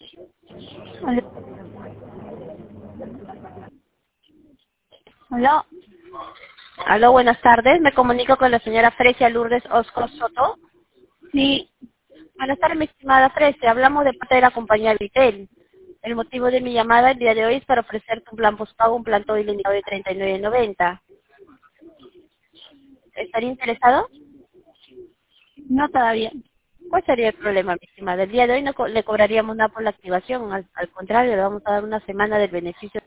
Aló. Aló. Aló, buenas tardes. Me comunico con la señora Frecia Lourdes Osco Soto. Sí. Buenas tardes, mi estimada Frecia. Hablamos de parte de la compañía Vitel. El motivo de mi llamada el día de hoy es para ofrecerte un plan postpago, un plan todo ilimitado de 39.90. ¿Estaría interesado? No todavía. ¿Cuál sería el problema, mi estimada? El día de hoy no le cobraríamos nada por la activación. Al contrario, le vamos a dar una semana del beneficio